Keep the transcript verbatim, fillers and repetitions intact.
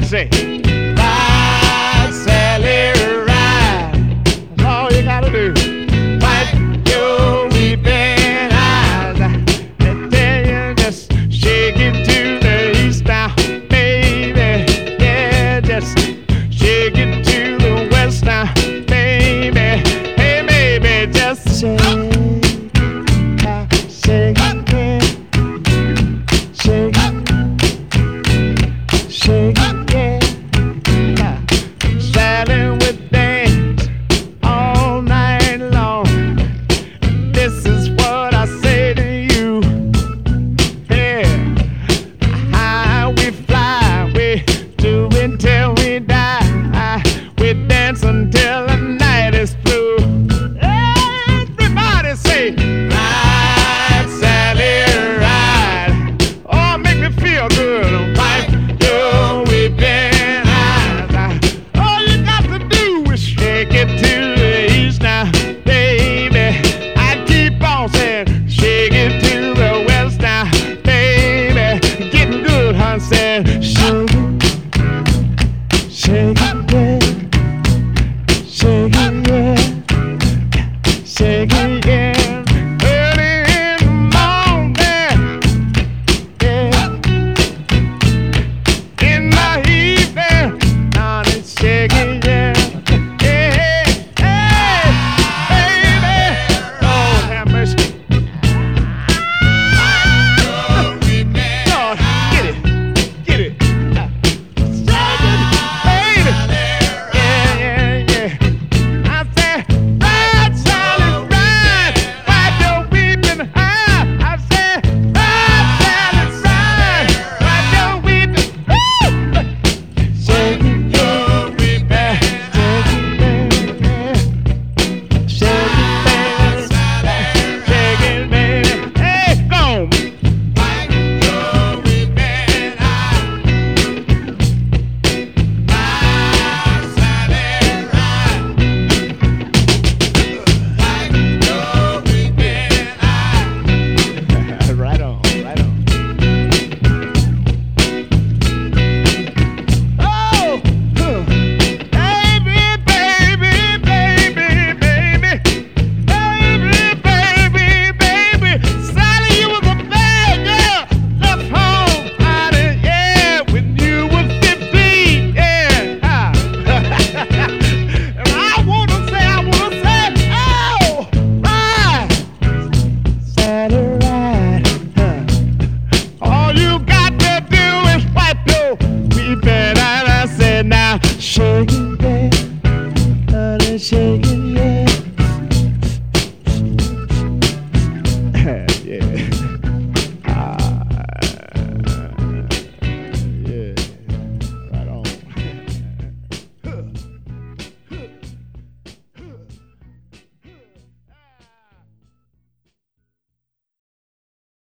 say, ride, Sally, ride. That's all you gotta do. Wipe your weeping eyes. I tell you, just shake it to the east now, baby. Yeah, just shake it to the west now, baby. Hey, baby, just shake, uh, shake it, shake, shake it. Uh, Sally would dance all night long. This is what I say to you. Yeah, high we fly, we do it till we die. We dance until the night is through. Everybody say, ride, Sally, ride. Oh, make me feel good. Wipe your weeping eyes. All you got to do is shake it to the east now, baby. I keep on saying, shake it to the west now, baby. Getting good, huh, Sally?